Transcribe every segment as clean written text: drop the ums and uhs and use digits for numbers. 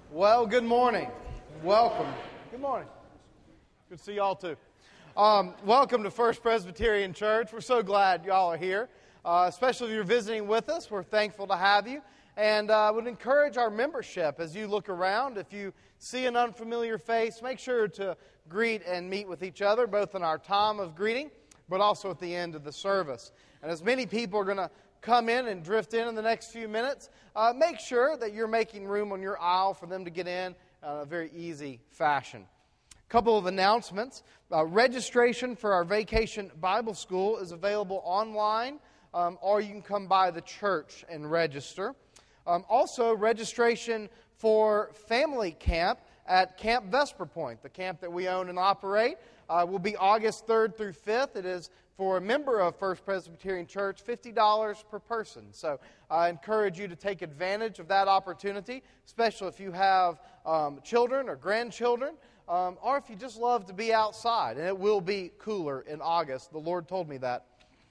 Well, good morning. Welcome. Good morning. Good to see y'all too. Welcome to First Presbyterian Church. We're so glad y'all are here, especially if you're visiting with us. We're thankful to have you. And I would encourage our membership as you look around. If you see an unfamiliar face, make sure to greet and meet with each other, both in our time of greeting, but also at the end of the service. And as many people are going to come in and drift in the next few minutes, make sure that you're making room on your aisle for them to get in a very easy fashion. A couple of announcements. Registration for our Vacation Bible School is available online, or you can come by the church and register. Also, registration for family camp at Camp Vesper Point, the camp that we own and operate, will be August 3rd through 5th. It is for a member of First Presbyterian Church, $50 per person. So I encourage you to take advantage of that opportunity, especially if you have children or grandchildren, or if you just love to be outside. And it will be cooler in August. The Lord told me that.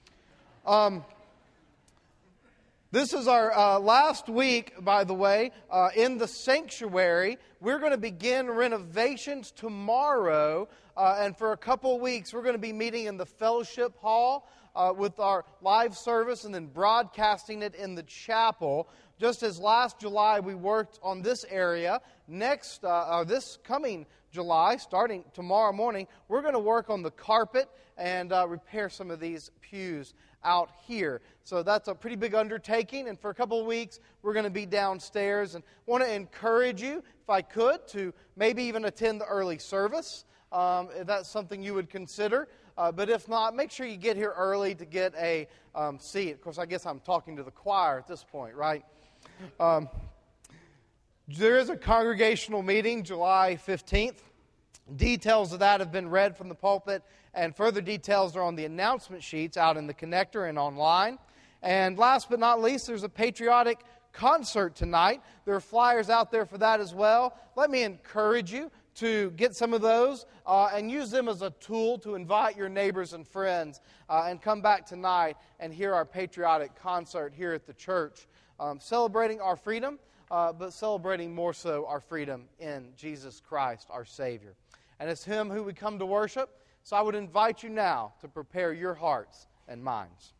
This is our last week, by the way, in the sanctuary. We're going to begin renovations tomorrow, and for a couple of weeks, we're going to be meeting in the fellowship hall with our live service and then broadcasting it in the chapel. Just as last July we worked on this area, this coming July, starting tomorrow morning, we're going to work on the carpet and repair some of these pews out here. So that's a pretty big undertaking, and for a couple of weeks we're going to be downstairs, and want to encourage you, if I could, to maybe even attend the early service, if that's something you would consider. But if not, make sure you get here early to get a seat. Of course, I guess I'm talking to the choir at this point, right? There is a congregational meeting July 15th. Details of that have been read from the pulpit, and further details are on the announcement sheets out in the connector and online. And last but not least, there's a patriotic concert tonight. There are flyers out there for that as well. Let me encourage you to get some of those and use them as a tool to invite your neighbors and friends and come back tonight and hear our patriotic concert here at the church, celebrating our freedom, but celebrating more so our freedom in Jesus Christ, our Savior. And it's Him who we come to worship. So I would invite you now to prepare your hearts and minds.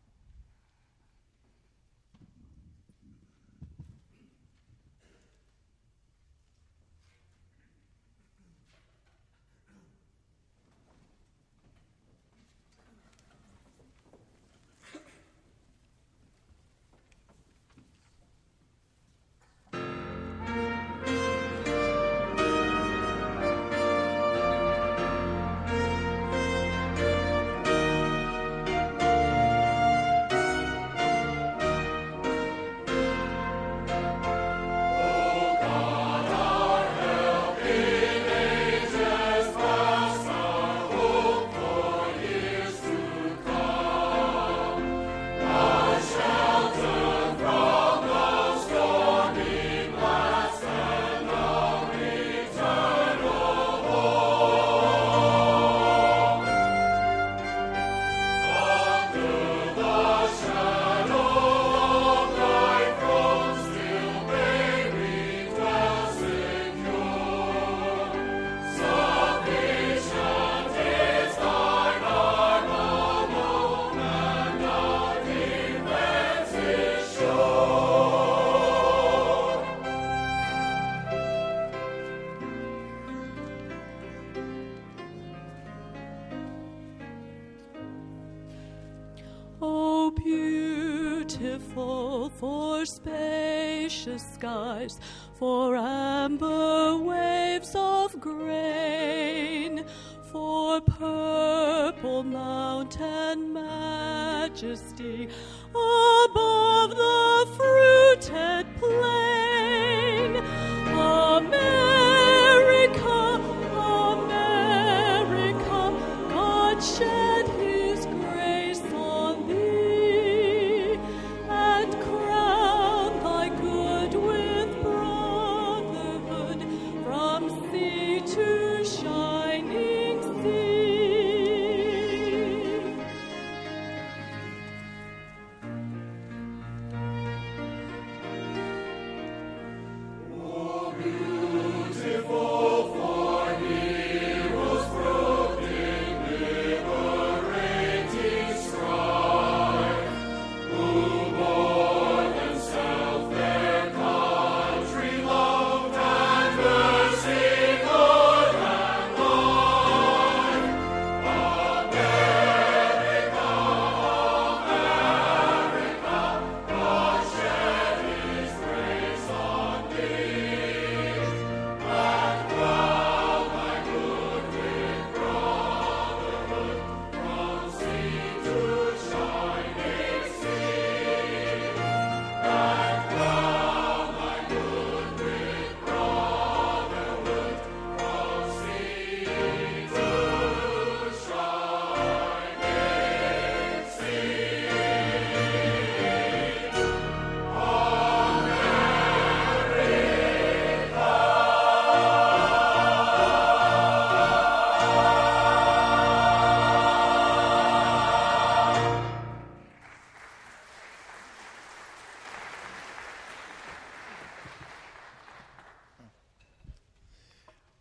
Skies, for amber waves of grain, for purple mountain majesty above the fruited plain. America, America, God shed His grace on thee, and crown thy good with brotherhood from sea to shining sea.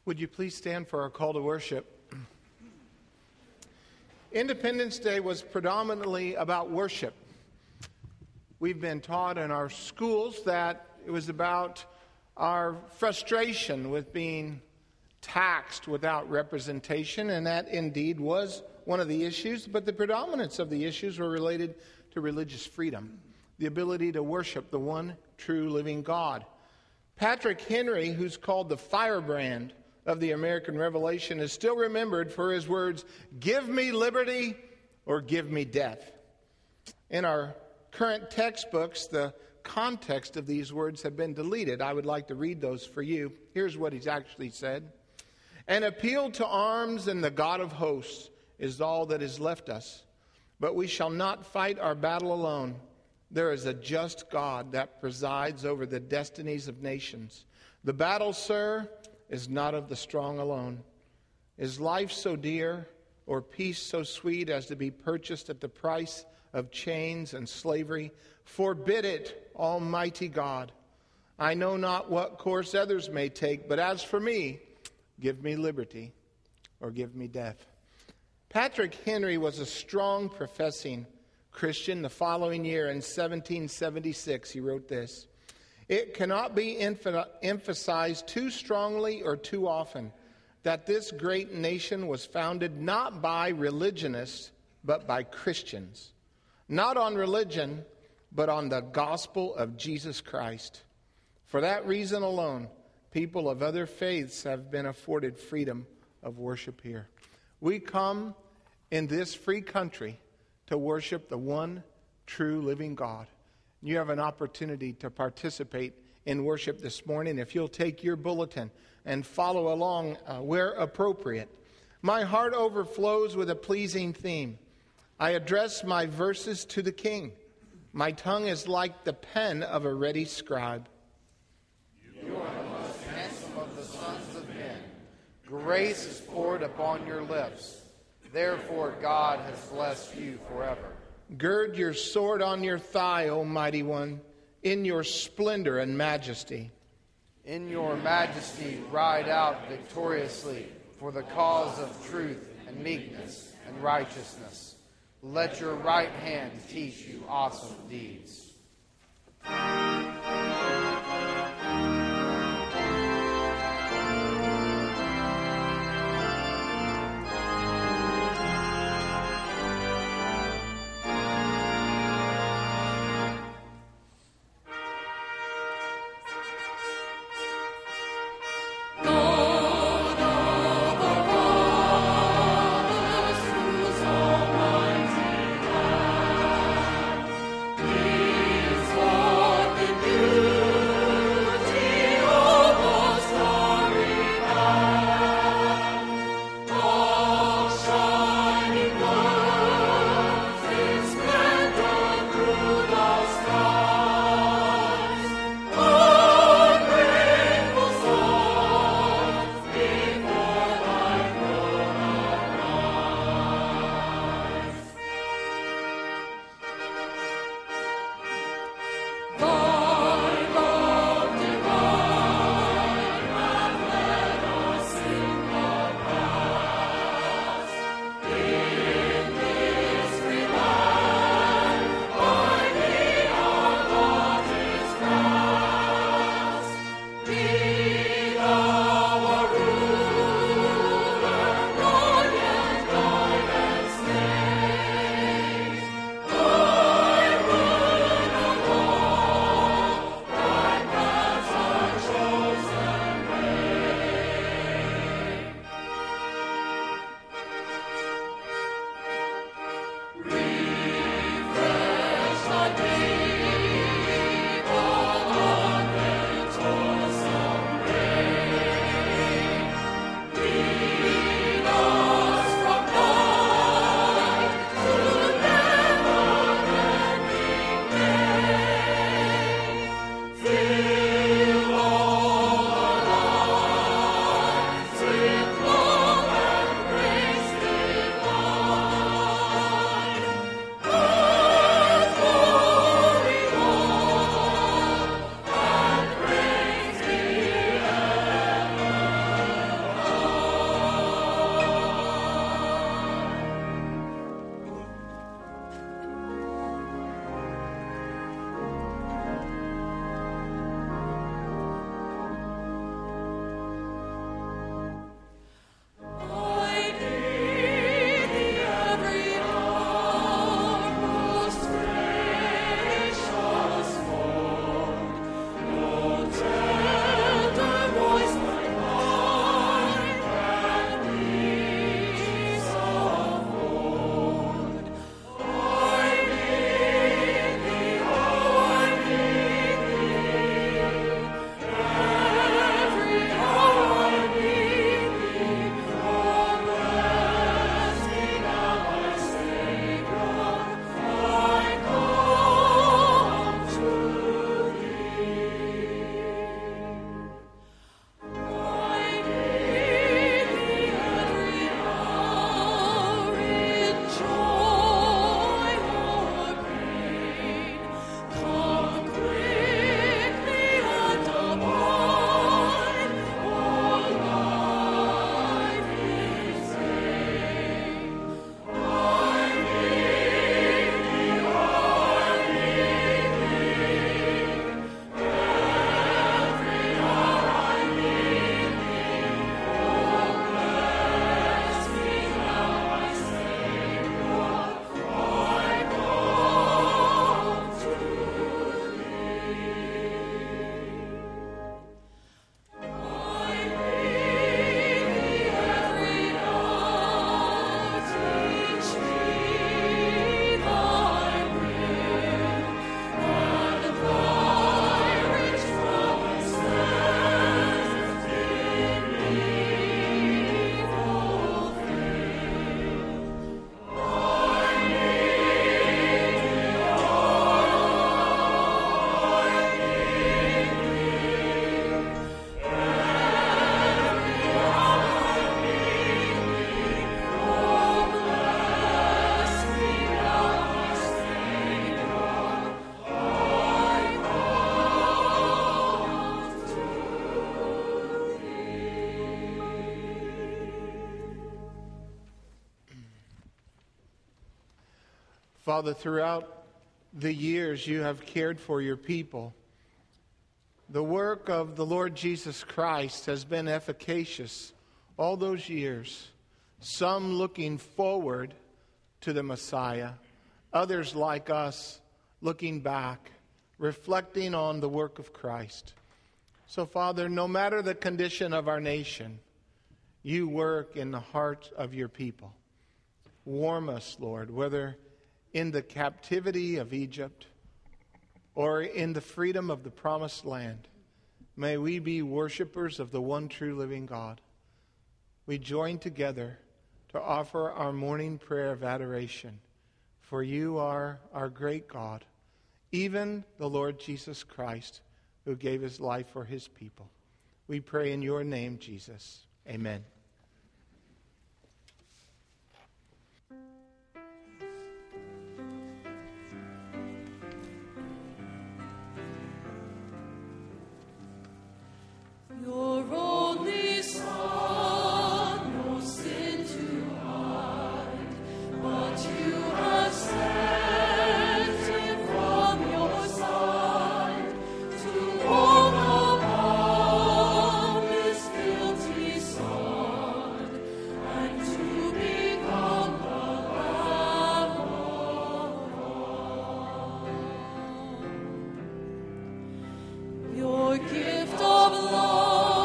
Would you please stand for our call to worship? Independence Day was predominantly about worship. We've been taught in our schools that it was about our frustration with being taxed without representation, and that indeed was one of the issues, but the predominance of the issues were related to religious freedom, the ability to worship the one true living God. Patrick Henry, who's called the firebrand of the American Revolution, is still remembered for his words, "Give me liberty or give me death." In our current textbooks, the context of these words have been deleted. I would like to read those for you. Here's what he's actually said. "An appeal to arms and the God of hosts is all that is left us. But we shall not fight our battle alone. There is a just God that presides over the destinies of nations. The battle, sir, is not of the strong alone. Is life so dear or peace so sweet as to be purchased at the price of chains and slavery? Forbid it, Almighty God. I know not what course others may take, but as for me, give me liberty or give me death." Patrick Henry was a strong professing Christian. The following year, in 1776, he wrote this: "It cannot be emphasized too strongly or too often that this great nation was founded not by religionists, but by Christians. Not on religion, but on the gospel of Jesus Christ. For that reason alone, people of other faiths have been afforded freedom of worship here." We come in this free country to worship the one true living God. You have an opportunity to participate in worship this morning if you'll take your bulletin and follow along where appropriate. My heart overflows with a pleasing theme. I address my verses to the King. My tongue is like the pen of a ready scribe. You are the most handsome of the sons of men. Grace is poured upon your lips. Therefore God has blessed you forever. Gird your sword on your thigh, O mighty one, in your splendor and majesty. In your majesty ride out victoriously for the cause of truth and meekness and righteousness. Let your right hand teach you awesome deeds. Almighty God, Father, throughout the years you have cared for your people. The work of the Lord Jesus Christ has been efficacious all those years, some looking forward to the Messiah, others like us looking back, reflecting on the work of Christ. So, Father, no matter the condition of our nation, you work in the heart of your people. Warm us, Lord, whether in the captivity of Egypt or in the freedom of the promised land. May we be worshipers of the one true living God. We join together to offer our morning prayer of adoration, for you are our great God, even the Lord Jesus Christ, who gave his life for his people. We pray in your name, Jesus. Amen. Your only Son, no sin to hide, but you have sent him from your side to walk upon this guilty sod, and to become the Lamb of God. Your gift of love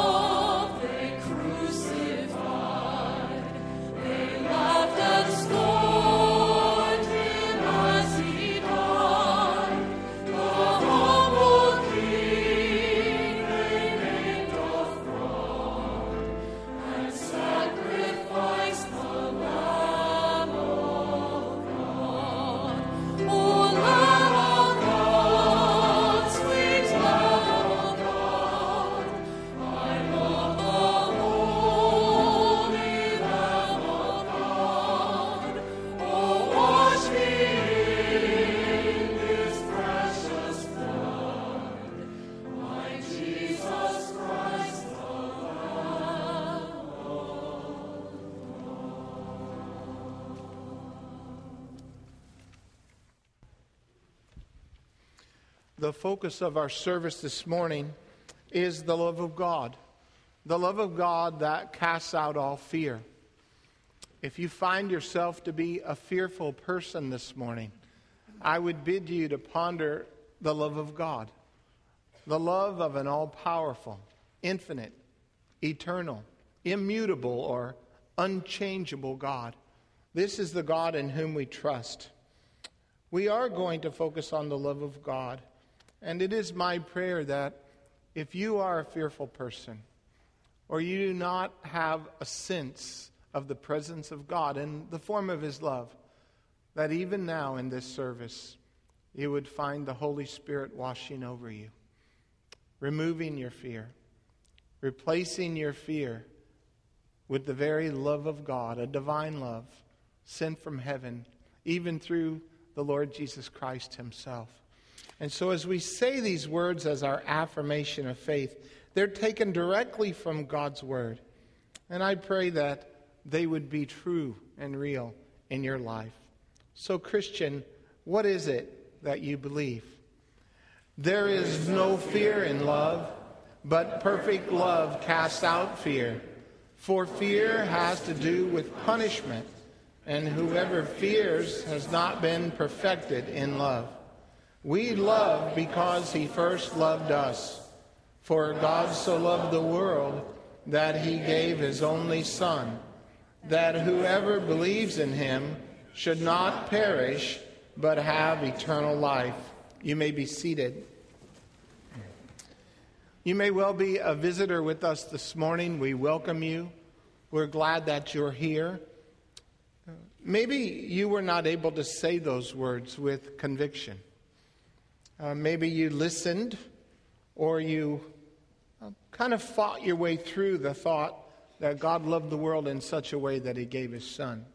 The focus of our service this morning is the love of God. The love of God that casts out all fear. If you find yourself to be a fearful person this morning, I would bid you to ponder the love of God. The love of an all-powerful, infinite, eternal, immutable, or unchangeable God. This is the God in whom we trust. We are going to focus on the love of God. And it is my prayer that if you are a fearful person, or you do not have a sense of the presence of God in the form of his love, that even now in this service, you would find the Holy Spirit washing over you, removing your fear, replacing your fear with the very love of God, a divine love sent from heaven, even through the Lord Jesus Christ himself. And so as we say these words as our affirmation of faith, they're taken directly from God's word. And I pray that they would be true and real in your life. So, Christian, what is it that you believe? There is no fear in love, but perfect love casts out fear. For fear has to do with punishment, and whoever fears has not been perfected in love. We love because he first loved us. For God so loved the world that he gave his only Son, that whoever believes in him should not perish, but have eternal life. You may be seated. You may well be a visitor with us this morning. We welcome you. We're glad that you're here. Maybe you were not able to say those words with conviction. Maybe you listened, or you kind of fought your way through the thought that God loved the world in such a way that he gave his Son.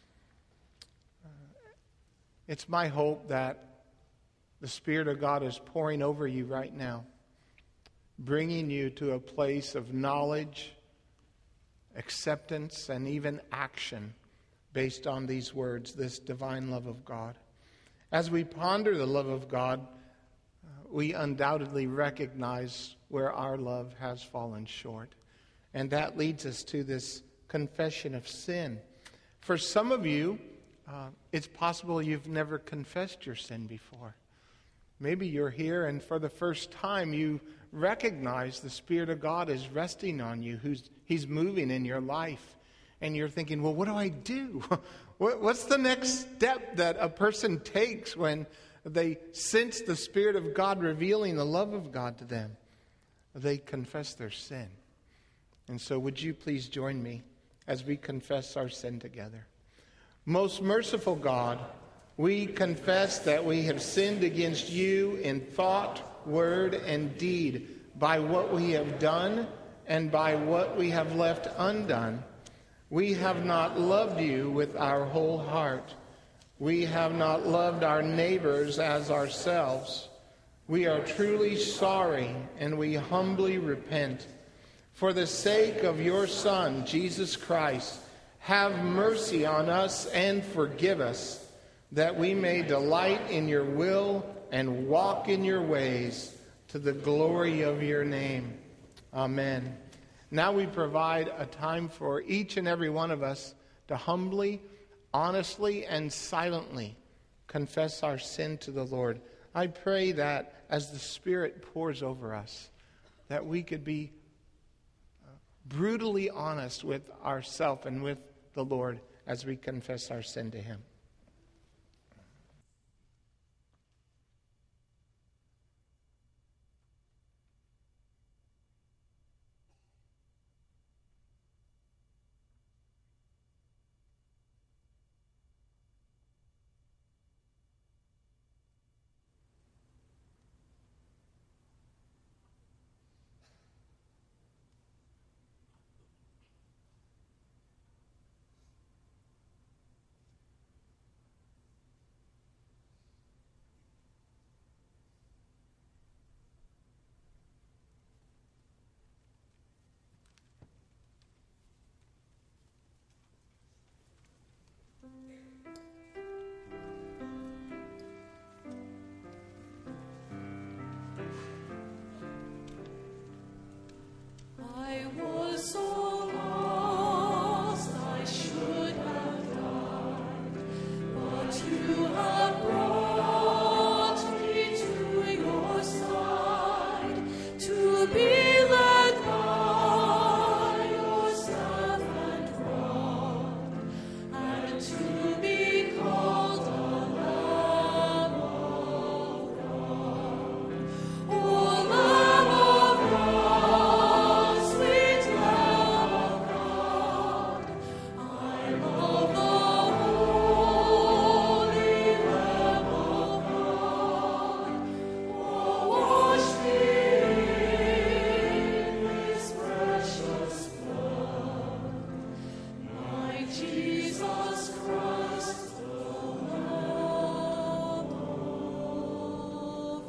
It's my hope that the Spirit of God is pouring over you right now, bringing you to a place of knowledge, acceptance, and even action based on these words, this divine love of God. As we ponder the love of God, we undoubtedly recognize where our love has fallen short. And that leads us to this confession of sin. For some of you, it's possible you've never confessed your sin before. Maybe you're here and for the first time you recognize the Spirit of God is resting on you, He's moving in your life. And you're thinking, well, what do I do? What's the next step that a person takes when they sense the Spirit of God revealing the love of God to them? They confess their sin. And so would you please join me as we confess our sin together? Most merciful God, we confess that we have sinned against you in thought, word, and deed by what we have done and by what we have left undone. We have not loved you with our whole heart. We have not loved our neighbors as ourselves. We are truly sorry and we humbly repent. For the sake of your Son, Jesus Christ, have mercy on us and forgive us, that we may delight in your will and walk in your ways to the glory of your name. Amen. Now we provide a time for each and every one of us to humbly, honestly, and silently confess our sin to the Lord. I pray that as the Spirit pours over us, that we could be brutally honest with ourselves and with the Lord as we confess our sin to Him. I was so lost, I should have died, but you have brought me to your side, to be led by your staff and rod, and to be called a Lamb of God. O Lamb of God, sweet Lamb of God, I love the holy Lamb of God. Oh, wash me in His precious blood, my Jesus Christ, the Lamb of God.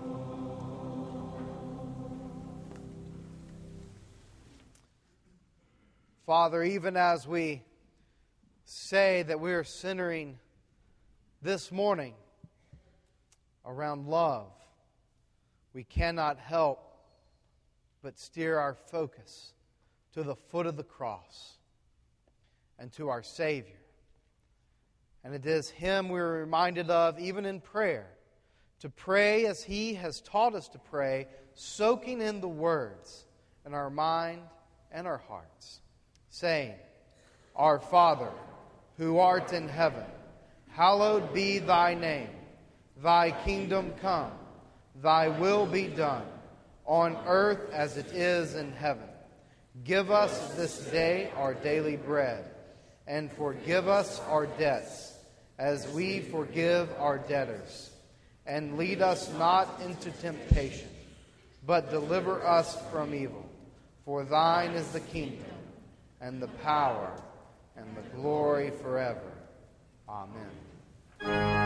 Father, even as we say that we are centering this morning around love, we cannot help but steer our focus to the foot of the cross and to our Savior. And it is Him we're reminded of even in prayer, to pray as He has taught us to pray, soaking in the words in our mind and our hearts, saying, Our Father, who art in heaven, hallowed be thy name. Thy kingdom come, thy will be done, on earth as it is in heaven. Give us this day our daily bread, and forgive us our debts, as we forgive our debtors. And lead us not into temptation, but deliver us from evil. For thine is the kingdom, and the power, and the glory forever. Amen.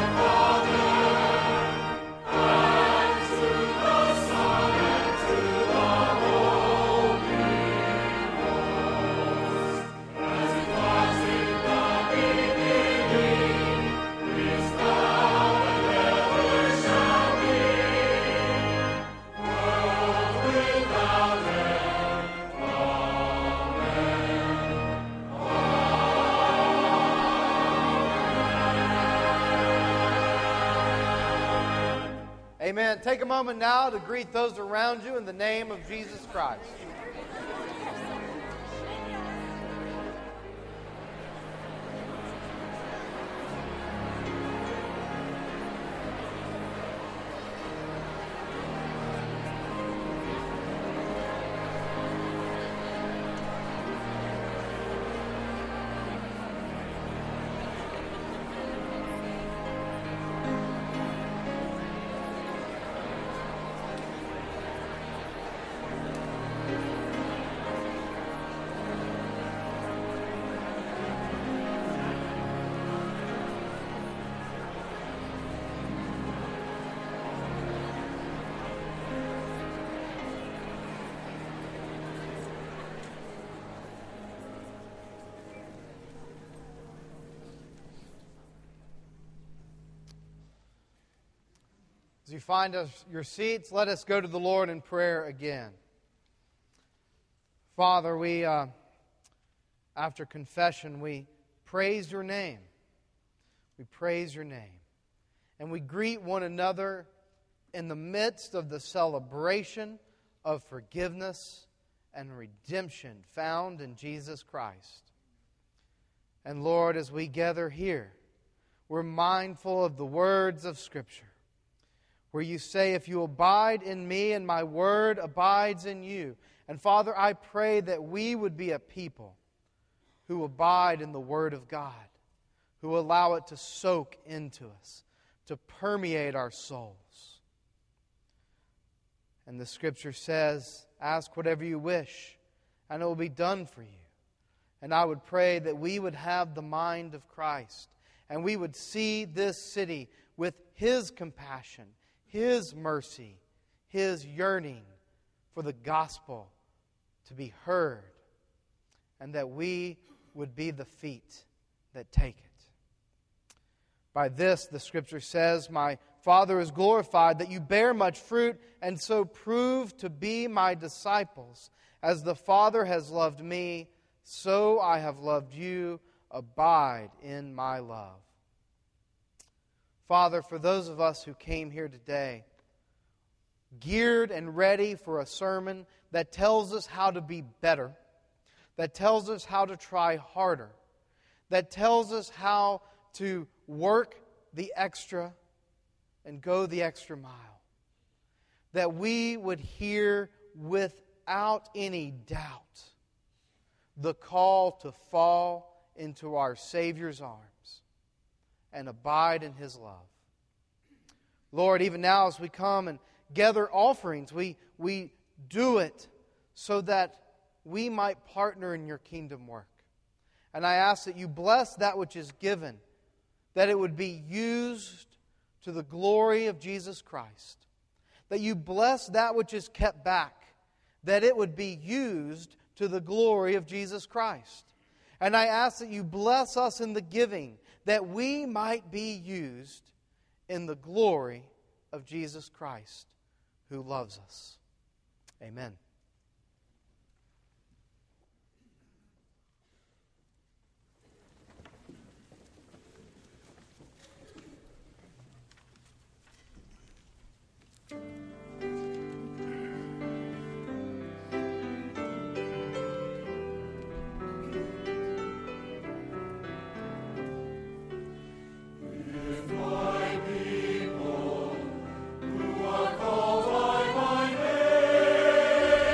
To the Son and to the Amen. Take a moment now to greet those around you in the name of Jesus Christ. As you find your seats, let us go to the Lord in prayer again. Father, we, after confession, we praise your name. We praise your name. And we greet one another in the midst of the celebration of forgiveness and redemption found in Jesus Christ. And Lord, as we gather here, we're mindful of the words of Scripture, where you say, if you abide in me and my word abides in you. And Father, I pray that we would be a people who abide in the word of God, who allow it to soak into us, to permeate our souls. And the Scripture says, ask whatever you wish, and it will be done for you. And I would pray that we would have the mind of Christ, and we would see this city with His compassion, His mercy, His yearning for the gospel to be heard, and that we would be the feet that take it. By this, the Scripture says, my Father is glorified, that you bear much fruit, and so prove to be my disciples. As the Father has loved me, so I have loved you. Abide in my love. Father, for those of us who came here today, geared and ready for a sermon that tells us how to be better, that tells us how to try harder, that tells us how to work the extra and go the extra mile, that we would hear without any doubt the call to fall into our Savior's arms and abide in His love. Lord, even now as we come and gather offerings, we do it so that we might partner in your kingdom work. And I ask that you bless that which is given, that it would be used to the glory of Jesus Christ. That you bless that which is kept back, that it would be used to the glory of Jesus Christ. And I ask that you bless us in the giving, that we might be used in the glory of Jesus Christ, who loves us. Amen. People who are called by my name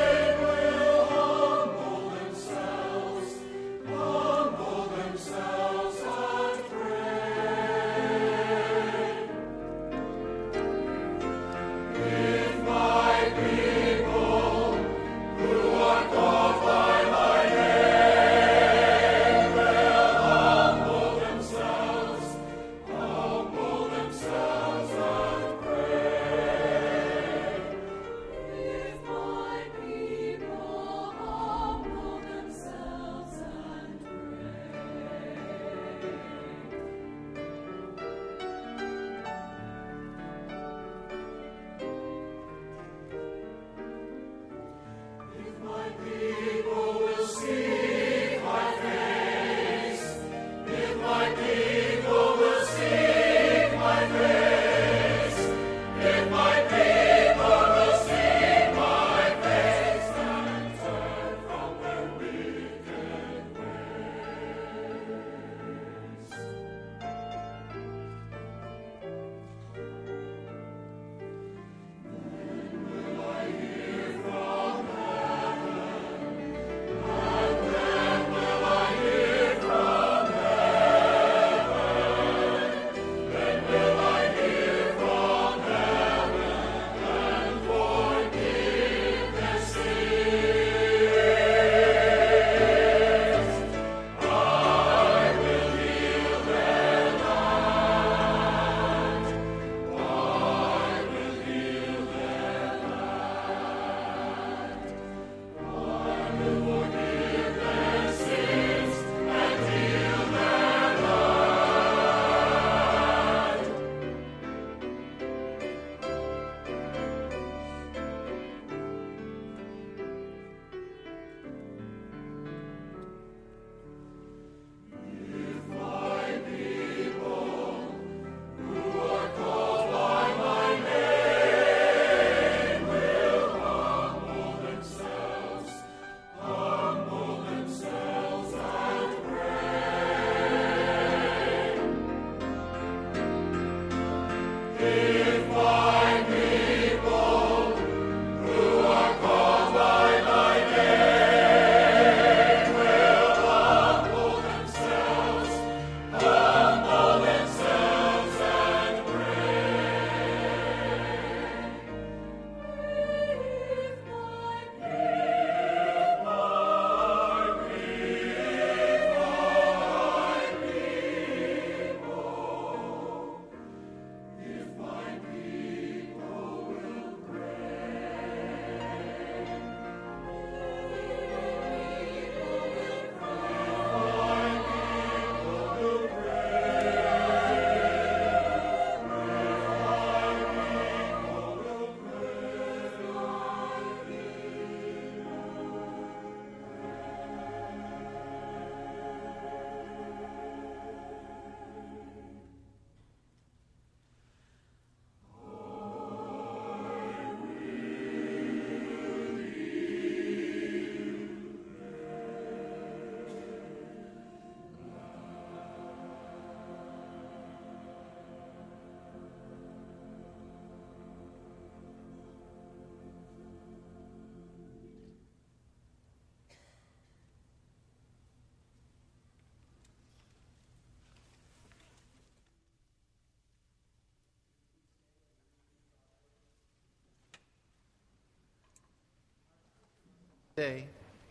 Today.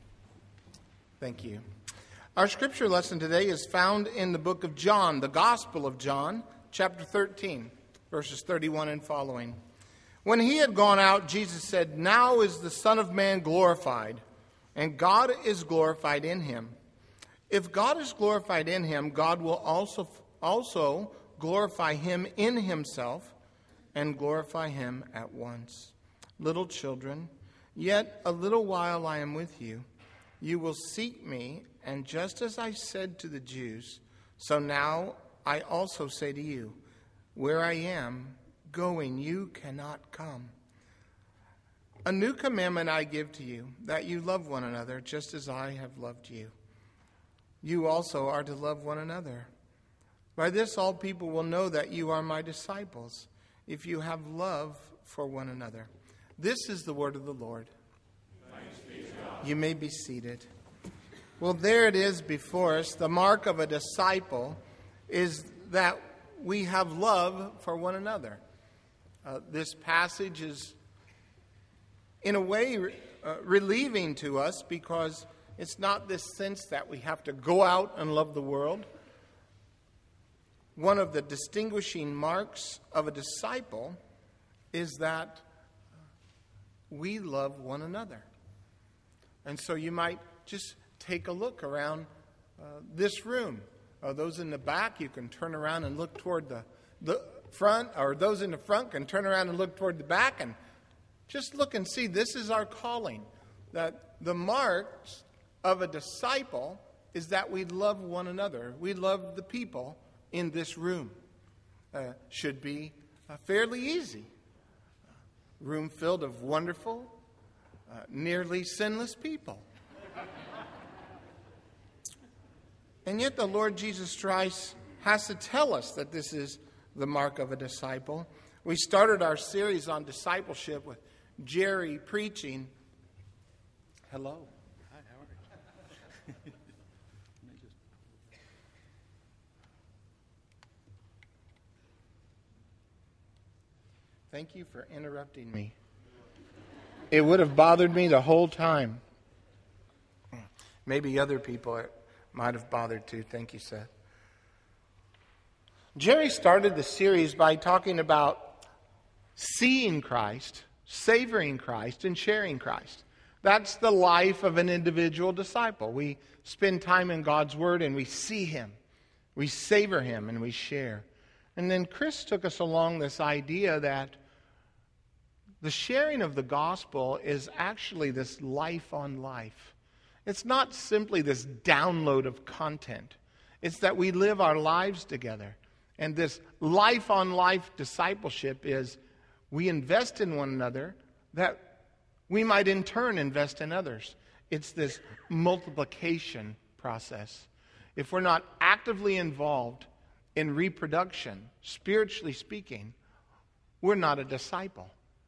Thank you. Our scripture lesson today is found in the book of John, the Gospel of John, chapter 13, verses 31 and following. When he had gone out, Jesus said, "Now is the Son of Man glorified, and God is glorified in him. If God is glorified in him, God will also glorify him in himself and glorify him at once. Little children, yet a little while I am with you. You will seek me, and just as I said to the Jews, so now I also say to you, where I am going, you cannot come. A new commandment I give to you, that you love one another just as I have loved you. You also are to love one another. By this all people will know that you are my disciples, if you have love for one another." This is the word of the Lord. Thanks be to God. You may be seated. Well, there it is before us. The mark of a disciple is that we have love for one another. This passage is, in a way, relieving to us because it's not this sense that we have to go out and love the world. One of the distinguishing marks of a disciple is that we love one another. And so you might just take a look around this room. Those in the back, you can turn around and look toward the front, or those in the front can turn around and look toward the back, and just look and see. This is our calling. That the marks of a disciple is that we love one another. We love the people in this room. Should be fairly easy. Room filled of wonderful, nearly sinless people. And yet the Lord Jesus Christ has to tell us that this is the mark of a disciple. We started our series on discipleship with Jerry preaching. Hello. Hi, how are you? Thank you for interrupting me. It would have bothered me the whole time. Maybe other people might have bothered too. Thank you, Seth. Jerry started the series by talking about seeing Christ, savoring Christ, and sharing Christ. That's the life of an individual disciple. We spend time in God's Word and we see Him. We savor Him and we share. And then Chris took us along this idea that the sharing of the gospel is actually this life on life. It's not simply this download of content. It's that we live our lives together. And this life on life discipleship is we invest in one another that we might in turn invest in others. It's this multiplication process. If we're not actively involved in reproduction, spiritually speaking, we're not a disciple.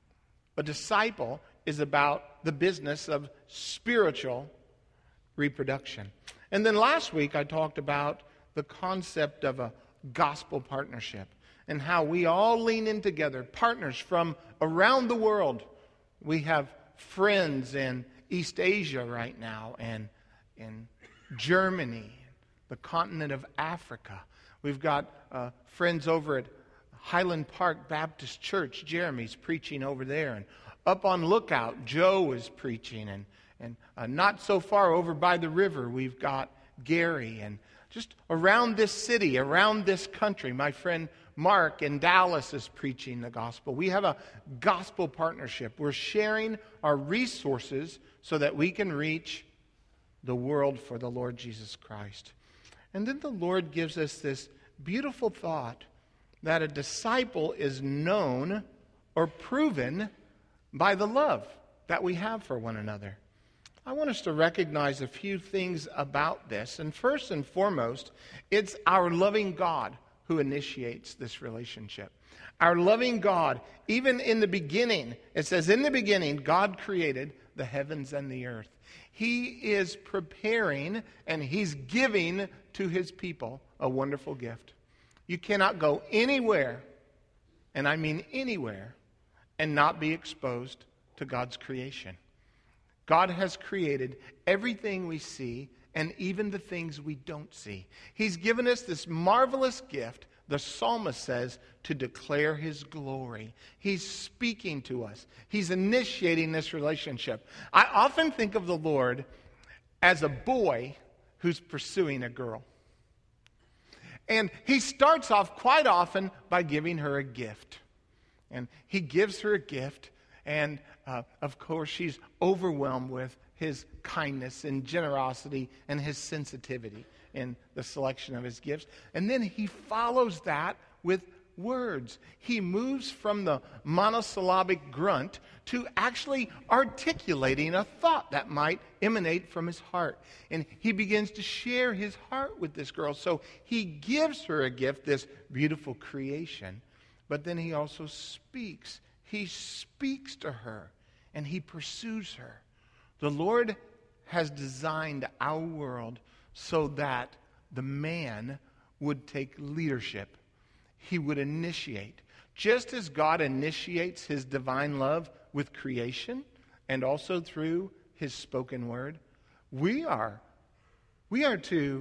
A disciple is about the business of spiritual reproduction. And then last week I talked about the concept of a gospel partnership and how we all lean in together, partners from around the world. We have friends in East Asia right now and in Germany, the continent of Africa. We've got friends over at Highland Park Baptist Church. Jeremy's preaching over there. And up on Lookout, Joe is preaching. And not so far over by the river, we've got Gary. And just around this city, around this country, my friend Mark in Dallas is preaching the gospel. We have a gospel partnership. We're sharing our resources so that we can reach the world for the Lord Jesus Christ. And then the Lord gives us this beautiful thought that a disciple is known or proven by the love that we have for one another. I want us to recognize a few things about this. And first and foremost, it's our loving God who initiates this relationship. Our loving God, even in the beginning, it says, in the beginning, God created the heavens and the earth. He is preparing and He's giving to His people a wonderful gift. You cannot go anywhere, and I mean anywhere, and not be exposed to God's creation. God has created everything we see and even the things we don't see. He's given us this marvelous gift, the psalmist says, to declare his glory. He's speaking to us. He's initiating this relationship. I often think of the Lord as a boy who's pursuing a girl. And he starts off quite often by giving her a gift. And he gives her a gift, and of course she's overwhelmed with his kindness and generosity and his sensitivity in the selection of his gifts. And then he follows that with words. He moves from the monosyllabic grunt to actually articulating a thought that might emanate from his heart. And he begins to share his heart with this girl. So he gives her a gift, this beautiful creation, but then he also speaks. He speaks to her and he pursues her. The Lord has designed our world so that the man would take leadership. He would initiate. Just as God initiates his divine love with creation and also through his spoken word, we are to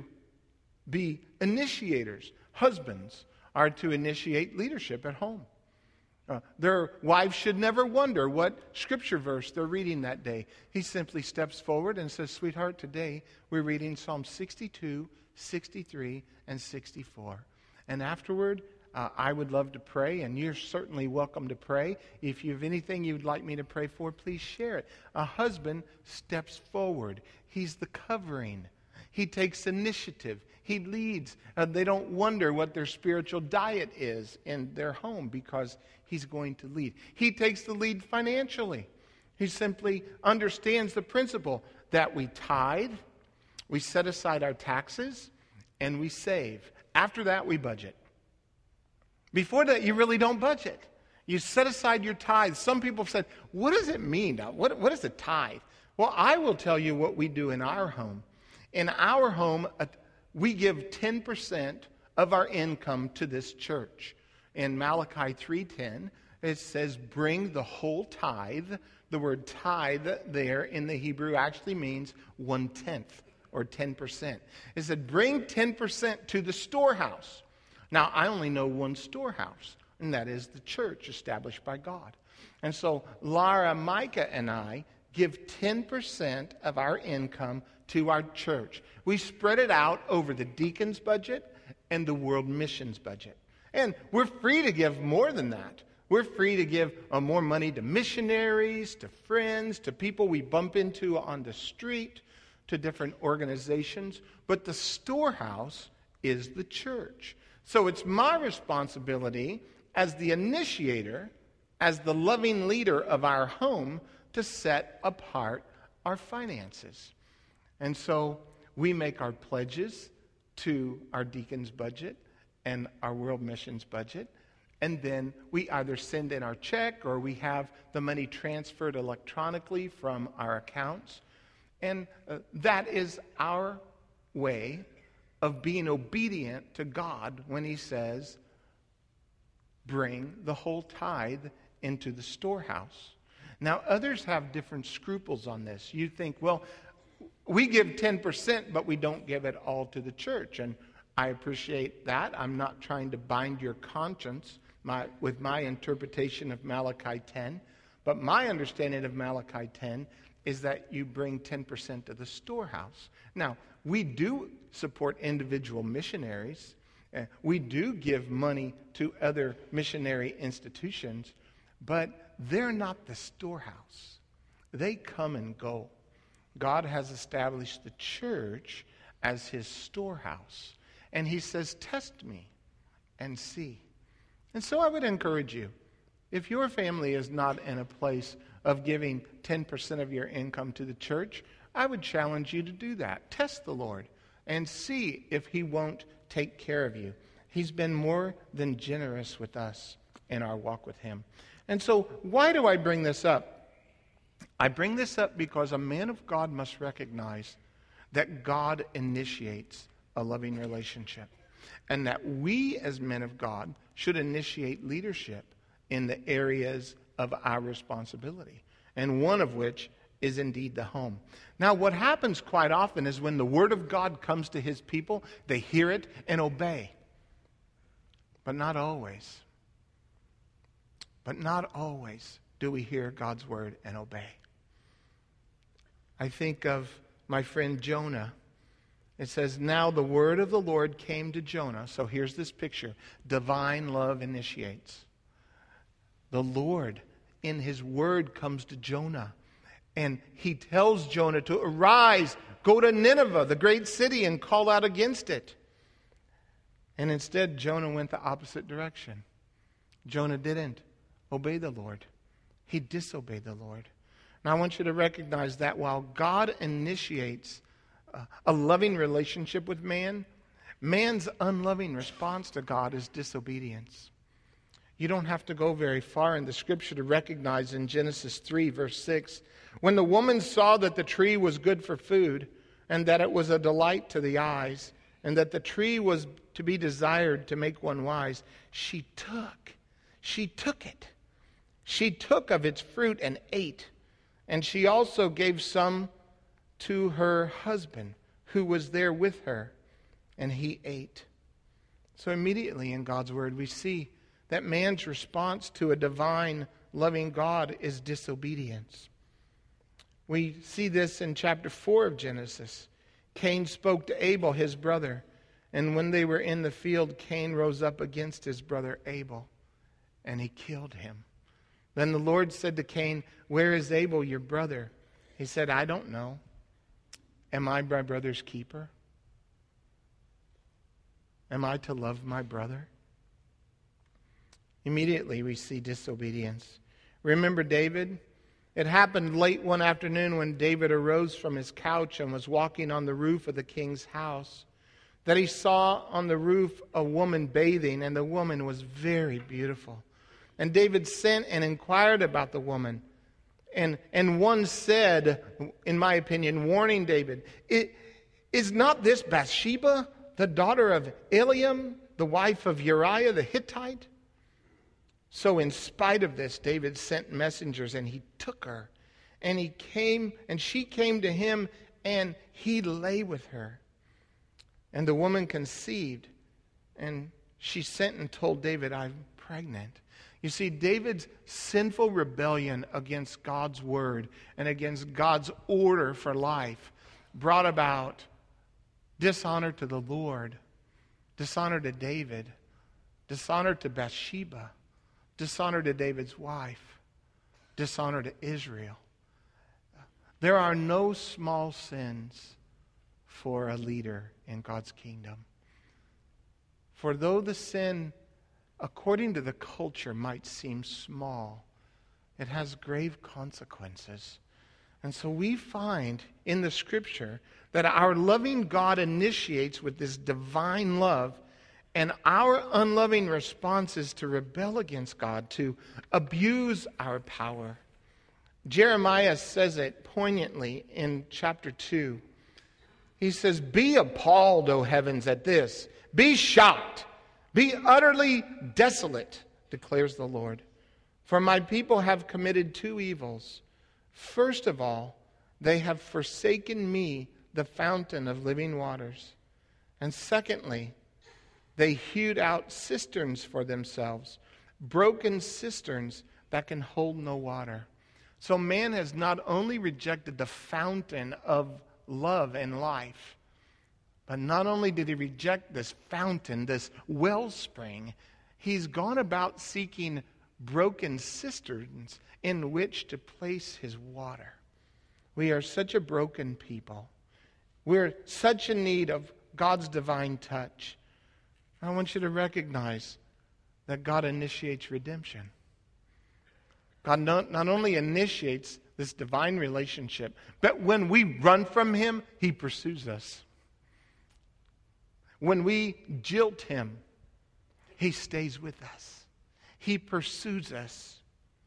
be initiators. Husbands are to initiate leadership at home. Their wives should never wonder what scripture verse they're reading that day. He simply steps forward and says, "Sweetheart, today we're reading Psalm 62, 63, and 64. And afterward, I would love to pray, and you're certainly welcome to pray. If you have anything you'd like me to pray for, please share it." A husband steps forward. He's the covering. He takes initiative. He leads. They don't wonder what their spiritual diet is in their home because he's going to lead. He takes the lead financially. He simply understands the principle that we tithe, we set aside our taxes, and we save. After that, we budget. Before that, you really don't budget. You set aside your tithe. Some people have said, what does it mean? What is a tithe? Well, I will tell you what we do in our home. In our home, we give 10% of our income to this church. In Malachi 3:10, it says, bring the whole tithe. The word tithe there in the Hebrew actually means 1/10 or 10%. It said, bring 10% to the storehouse. Now, I only know one storehouse, and that is the church established by God. And so Lara, Micah, and I give 10% of our income to our church. We spread it out over the deacon's budget and the world missions budget. And we're free to give more than that. We're free to give more money to missionaries, to friends, to people we bump into on the street, to different organizations. But the storehouse is the church. So it's my responsibility as the initiator, as the loving leader of our home, to set apart our finances. And so we make our pledges to our deacon's budget and our world missions budget. And then we either send in our check or we have the money transferred electronically from our accounts. And that is our way of being obedient to God when he says, bring the whole tithe into the storehouse. Now, others have different scruples on this. You think, well, we give 10%, but we don't give it all to the church. And I appreciate that. I'm not trying to bind your conscience with my interpretation of Malachi 10. But my understanding of Malachi 10 is that you bring 10% to the storehouse. Now, we do support individual missionaries. We do give money to other missionary institutions, but they're not the storehouse. They come and go. God has established the church as his storehouse. And he says, test me and see. And so I would encourage you, if your family is not in a place of giving 10% of your income to the church, I would challenge you to do that. Test the Lord and see if he won't take care of you. He's been more than generous with us in our walk with him. And so why do I bring this up? I bring this up because a man of God must recognize that God initiates a loving relationship, and that we as men of God should initiate leadership in the areas of our responsibility, and one of which is indeed the home. Now, what happens quite often is when the Word of God comes to His people, they hear it and obey. But not always. But not always do we hear God's Word and obey. I think of my friend Jonah. It says, now the word of the Lord came to Jonah. So here's this picture. Divine love initiates. The Lord in His word comes to Jonah. And He tells Jonah to arise, go to Nineveh, the great city, and call out against it. And instead, Jonah went the opposite direction. Jonah didn't obey the Lord. He disobeyed the Lord. Now I want you to recognize that while God initiates a loving relationship with man, man's unloving response to God is disobedience. You don't have to go very far in the scripture to recognize in Genesis 3, verse 6, when the woman saw that the tree was good for food, and that it was a delight to the eyes, and that the tree was to be desired to make one wise, she took it. She took of its fruit and ate, and she also gave some to her husband, who was there with her, and he ate. So immediately in God's word, we see that man's response to a divine, loving God is disobedience. We see this in chapter 4 of Genesis. Cain spoke to Abel, his brother, and when they were in the field, Cain rose up against his brother Abel, and he killed him. Then the Lord said to Cain, where is Abel, your brother? He said, I don't know. Am I my brother's keeper? Am I to love my brother? Immediately we see disobedience. Remember David? It happened late one afternoon when David arose from his couch and was walking on the roof of the king's house, that he saw on the roof a woman bathing, and the woman was very beautiful. And David sent and inquired about the woman. And one said, in my opinion, warning David, is not this Bathsheba, the daughter of Eliam, the wife of Uriah the Hittite? So in spite of this, David sent messengers, and he took her. And she came to him, and he lay with her. And the woman conceived, and she sent and told David, I'm pregnant. You see, David's sinful rebellion against God's word and against God's order for life brought about dishonor to the Lord, dishonor to David, dishonor to Bathsheba, dishonor to David's wife, dishonor to Israel. There are no small sins for a leader in God's kingdom. For though the sin, according to the culture, might seem small, it has grave consequences. And so we find in the scripture that our loving God initiates with this divine love, and our unloving response is to rebel against God, to abuse our power. Jeremiah says it poignantly in chapter 2. He says, be appalled, O heavens, at this. Be shocked. Be utterly desolate, declares the Lord. For my people have committed two evils. First of all, they have forsaken me, the fountain of living waters. And secondly, they hewed out cisterns for themselves, broken cisterns that can hold no water. So man has not only rejected the fountain of love and life, but not only did he reject this fountain, this wellspring, he's gone about seeking broken cisterns in which to place his water. We are such a broken people. We're such in need of God's divine touch. I want you to recognize that God initiates redemption. God not only initiates this divine relationship, but when we run from him, he pursues us. When we jilt him, he stays with us. He pursues us.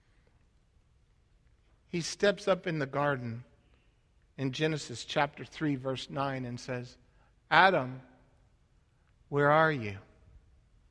He steps up in the garden in Genesis chapter 3, verse 9, and says, Adam, where are you?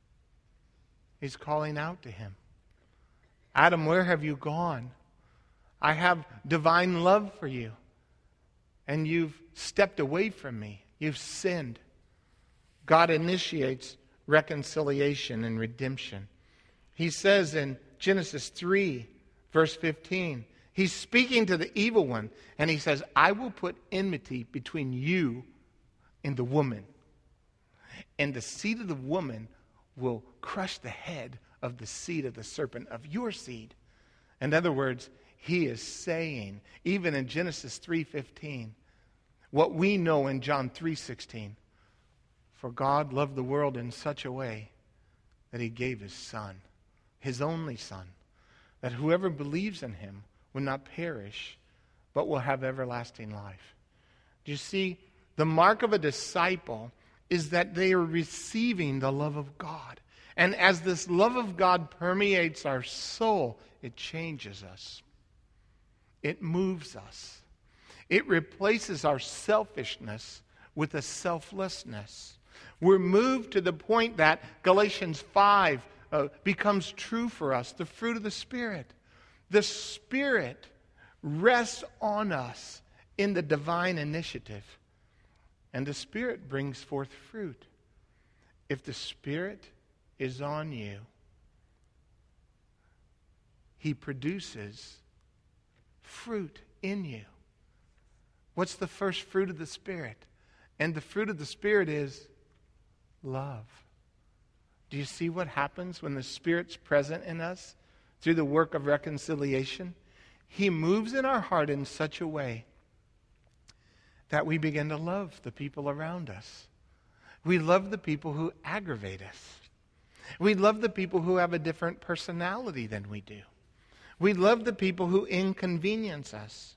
He's calling out to him. Adam, where have you gone? I have divine love for you. And you've stepped away from me. You've sinned. God initiates reconciliation and redemption. He says in Genesis 3, verse 15, he's speaking to the evil one, and he says, I will put enmity between you and the woman, and the seed of the woman will crush the head of the seed of the serpent, of your seed. In other words, he is saying, even in Genesis 3:15, what we know in John 3:16, for God loved the world in such a way that he gave his Son, his only Son, that whoever believes in him will not perish, but will have everlasting life. Do you see, the mark of a disciple is that they are receiving the love of God. And as this love of God permeates our soul, it changes us. It moves us. It replaces our selfishness with a selflessness. We're moved to the point that Galatians 5 becomes true for us, the fruit of the Spirit. The Spirit rests on us in the divine initiative. And the Spirit brings forth fruit. If the Spirit is on you, he produces fruit in you. What's the first fruit of the Spirit? And the fruit of the Spirit is love. Do you see what happens when the Spirit's present in us through the work of reconciliation? He moves in our heart in such a way that we begin to love the people around us. We love the people who aggravate us. We love the people who have a different personality than we do. We love the people who inconvenience us.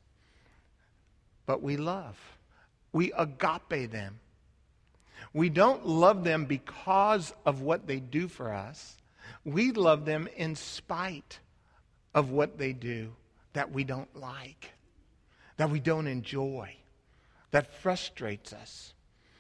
But we love. We agape them. We don't love them because of what they do for us. We love them in spite of what they do that we don't like, that we don't enjoy, that frustrates us.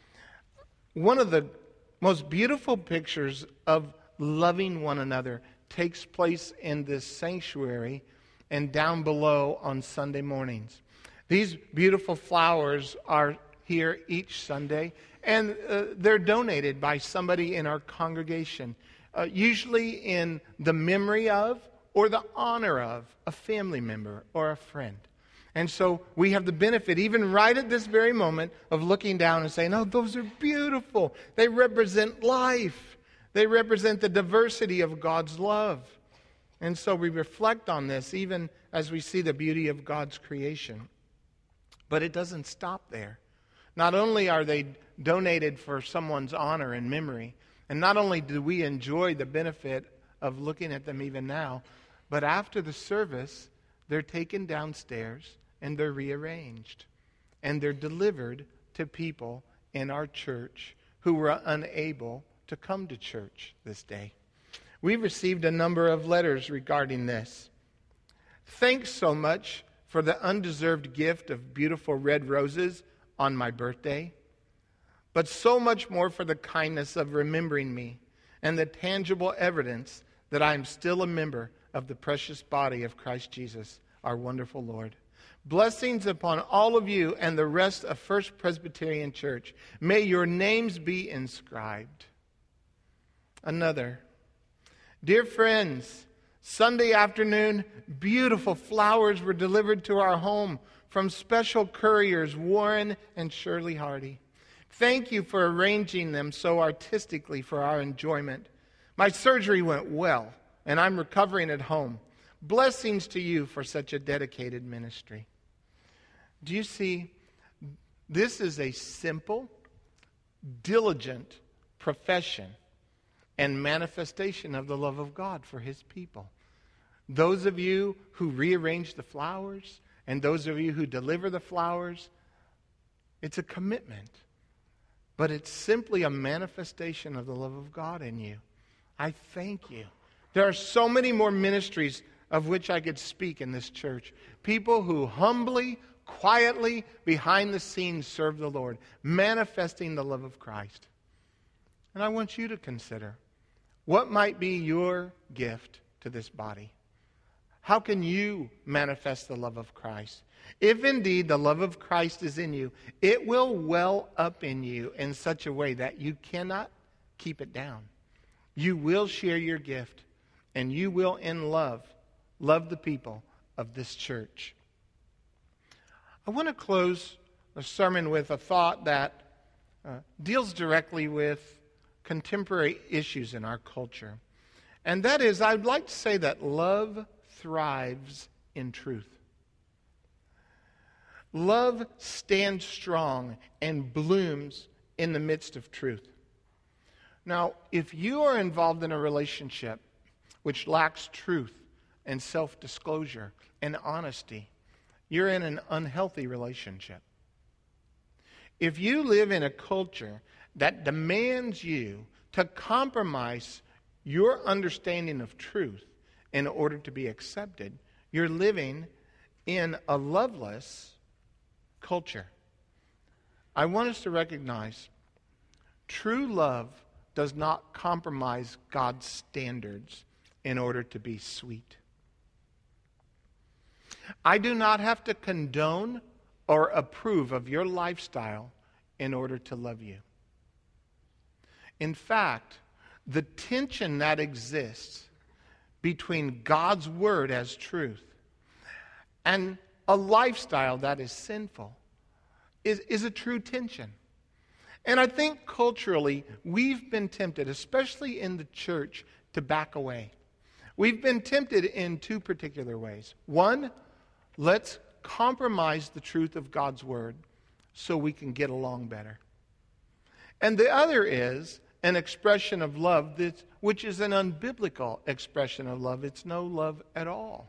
One of the most beautiful pictures of loving one another takes place in this sanctuary and down below on Sunday mornings. These beautiful flowers are here each Sunday, and they're donated by somebody in our congregation, usually in the memory of or the honor of a family member or a friend. And so we have the benefit, even right at this very moment, of looking down and saying, oh, those are beautiful. They represent life. They represent the diversity of God's love. And so we reflect on this even as we see the beauty of God's creation. But it doesn't stop there. Not only are they donated for someone's honor and memory, and not only do we enjoy the benefit of looking at them even now, but after the service, they're taken downstairs and they're rearranged. And they're delivered to people in our church who were unable to come to church this day. We've received a number of letters regarding this. Thanks so much for the undeserved gift of beautiful red roses on my birthday, but so much more for the kindness of remembering me and the tangible evidence that I am still a member of the precious body of Christ Jesus, our wonderful Lord. Blessings upon all of you and the rest of First Presbyterian Church. May your names be inscribed. Another. Dear friends, Sunday afternoon, beautiful flowers were delivered to our home from special couriers, Warren and Shirley Hardy. Thank you for arranging them so artistically for our enjoyment. My surgery went well, and I'm recovering at home. Blessings to you for such a dedicated ministry. Do you see, this is a simple, diligent profession and manifestation of the love of God for his people. Those of you who rearrange the flowers and those of you who deliver the flowers, it's a commitment. But it's simply a manifestation of the love of God in you. I thank you. There are so many more ministries of which I could speak in this church. People who humbly, quietly, behind the scenes serve the Lord, manifesting the love of Christ. And I want you to consider, what might be your gift to this body? How can you manifest the love of Christ? If indeed the love of Christ is in you, it will well up in you in such a way that you cannot keep it down. You will share your gift, and you will in love the people of this church. I want to close the sermon with a thought that deals directly with contemporary issues in our culture. And that is, I'd like to say that love thrives in truth. Love stands strong and blooms in the midst of truth. Now, if you are involved in a relationship which lacks truth and self-disclosure and honesty, you're in an unhealthy relationship. If you live in a culture that demands you to compromise your understanding of truth in order to be accepted, you're living in a loveless culture. I want us to recognize true love does not compromise God's standards in order to be sweet. I do not have to condone or approve of your lifestyle in order to love you. In fact, the tension that exists between God's word as truth and a lifestyle that is sinful is a true tension. And I think culturally we've been tempted, especially in the church, to back away. We've been tempted in two particular ways. One, let's compromise the truth of God's word so we can get along better. And the other is an expression of love which is an unbiblical expression of love. It's no love at all.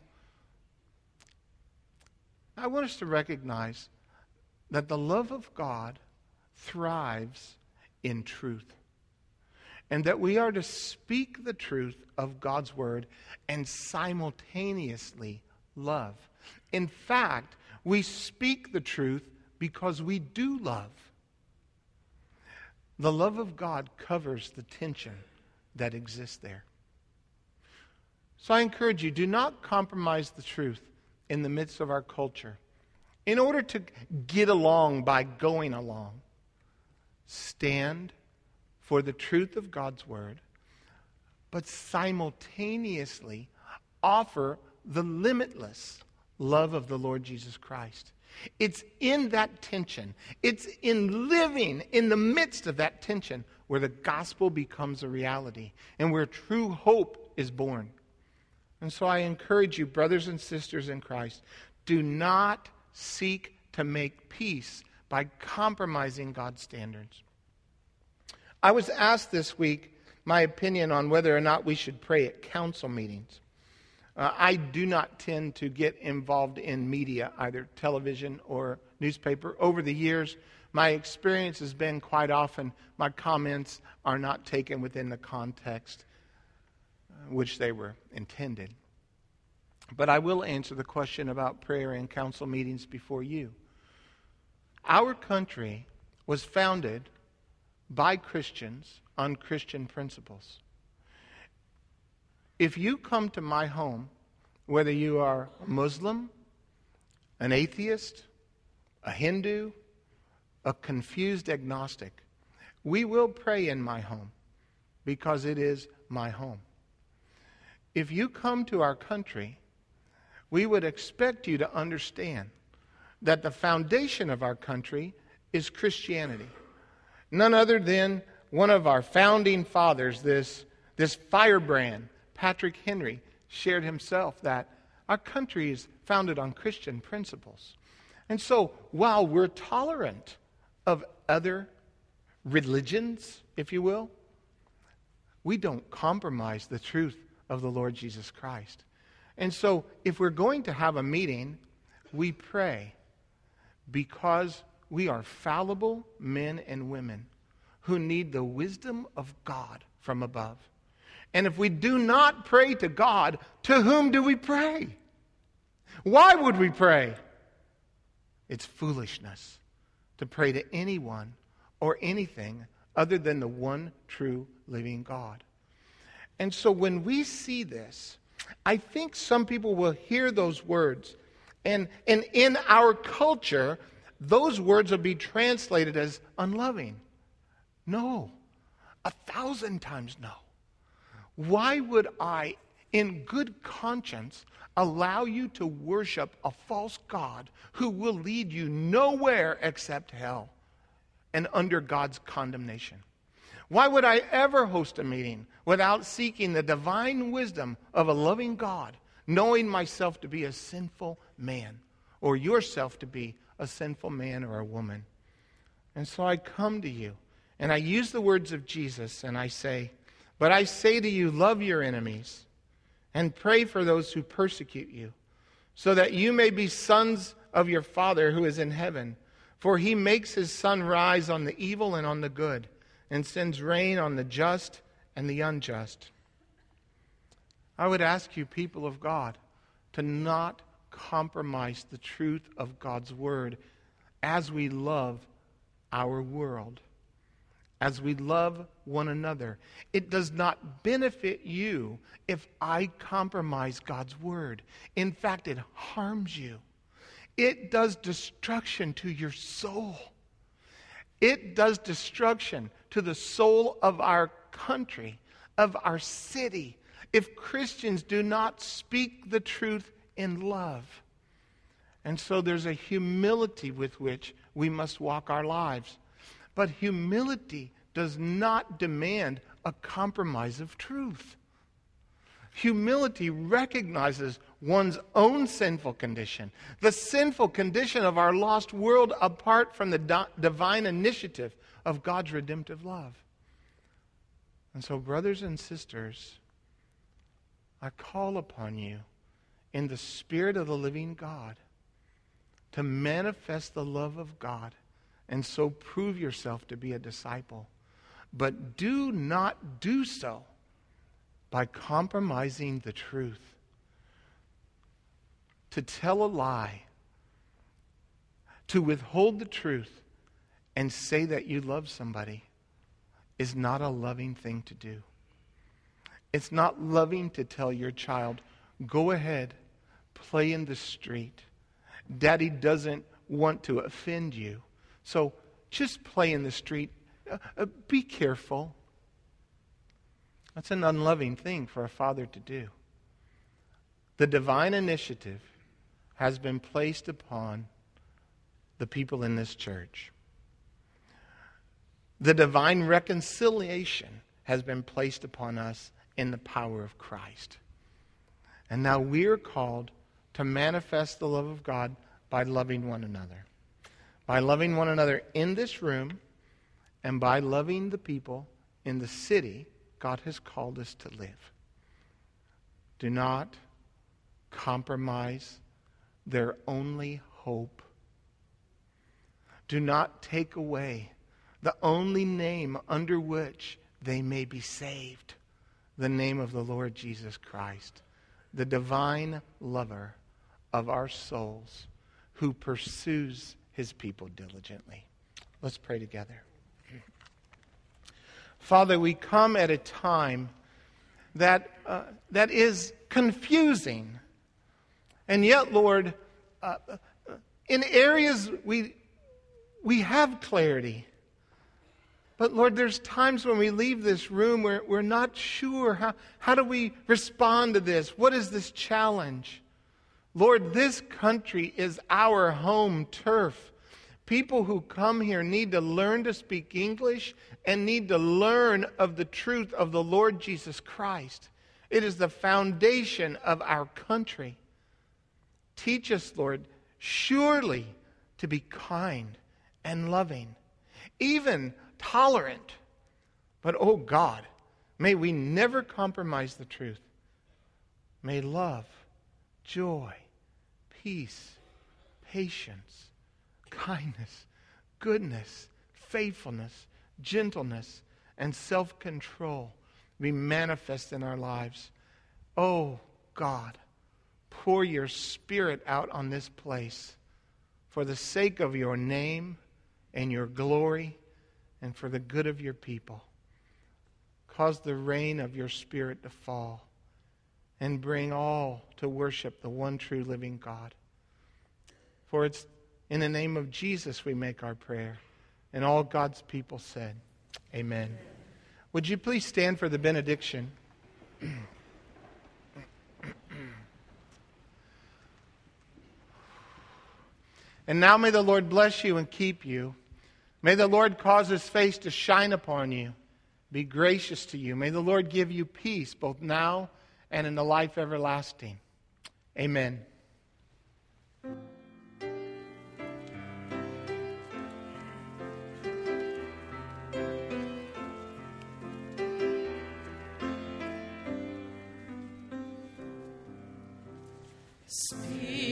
I want us to recognize that the love of God thrives in truth, and that we are to speak the truth of God's word and simultaneously love. In fact, we speak the truth because we do love. The love of God covers the tension that exists there. So I encourage you, do not compromise the truth in the midst of our culture in order to get along by going along. Stand for the truth of God's word, but simultaneously offer the limitless love of the Lord Jesus Christ. It's in that tension, it's in living in the midst of that tension where the gospel becomes a reality and where true hope is born. And so I encourage you, brothers and sisters in Christ, do not seek to make peace by compromising God's standards. I was asked this week my opinion on whether or not we should pray at council meetings. I do not tend to get involved in media, either television or newspaper. Over the years, my experience has been quite often my comments are not taken within the context which they were intended. But I will answer the question about prayer and council meetings before you. Our country was founded by Christians on Christian principles. If you come to my home, whether you are a Muslim, an atheist, a Hindu, a confused agnostic, we will pray in my home because it is my home. If you come to our country, we would expect you to understand that the foundation of our country is Christianity. None other than one of our founding fathers, this firebrand, Patrick Henry, shared himself that our country is founded on Christian principles. And so, while we're tolerant of other religions, if you will, we don't compromise the truth of the Lord Jesus Christ. And so, if we're going to have a meeting, we pray because we are fallible men and women who need the wisdom of God from above. And if we do not pray to God, to whom do we pray? Why would we pray? It's foolishness to pray to anyone or anything other than the one true living God. And so when we see this, I think some people will hear those words, and in our culture, those words will be translated as unloving. No, 1,000 times no. Why would I, in good conscience, allow you to worship a false god who will lead you nowhere except hell and under God's condemnation? Why would I ever host a meeting without seeking the divine wisdom of a loving God, knowing myself to be a sinful man, or yourself to be a sinful man or a woman? And so I come to you, and I use the words of Jesus, and I say, but I say to you, love your enemies, and pray for those who persecute you, so that you may be sons of your Father who is in heaven. For he makes his sun rise on the evil and on the good, and sends rain on the just and the unjust. I would ask you, people of God, to not compromise the truth of God's word as we love our world, as we love one another. It does not benefit you if I compromise God's word. In fact, it harms you. It does destruction to your soul. It does destruction to the soul of our country, of our city, if Christians do not speak the truth in love. And so there's a humility with which we must walk our lives. But humility does not demand a compromise of truth. Humility recognizes one's own sinful condition, the sinful condition of our lost world apart from the divine initiative of God's redemptive love. And so, brothers and sisters, I call upon you in the Spirit of the living God to manifest the love of God and so prove yourself to be a disciple. But do not do so by compromising the truth. To tell a lie, to withhold the truth, and say that you love somebody is not a loving thing to do. It's not loving to tell your child, go ahead, play in the street. Daddy doesn't want to offend you, so just play in the street. Be careful. That's an unloving thing for a father to do. The divine initiative has been placed upon the people in this church. The divine reconciliation has been placed upon us in the power of Christ. And now we are called to manifest the love of God by loving one another. By loving one another in this room and by loving the people in the city God has called us to live. Do not compromise their only hope. Do not take away the only name under which they may be saved, the name of the Lord Jesus Christ, the divine lover of our souls who pursues his people diligently. Let's pray together. Father, we come at a time that is confusing. And yet, Lord, in areas we have clarity. But Lord, there's times when we leave this room where we're not sure how do we respond to this? What is this challenge? Lord, this country is our home turf. People who come here need to learn to speak English and need to learn of the truth of the Lord Jesus Christ. It is the foundation of our country. Teach us, Lord, surely to be kind and loving, even tolerant. But, oh God, may we never compromise the truth. May love, joy, peace, patience, kindness, goodness, faithfulness, gentleness, and self-control be manifest in our lives. Oh God, pour your Spirit out on this place for the sake of your name and your glory and for the good of your people. Cause the rain of your Spirit to fall and bring all to worship the one true living God. For it's in the name of Jesus we make our prayer. And all God's people said, Amen. Would you please stand for the benediction? And now may the Lord bless you and keep you. May the Lord cause His face to shine upon you, be gracious to you. May the Lord give you peace both now and in the life everlasting. Amen. Speak.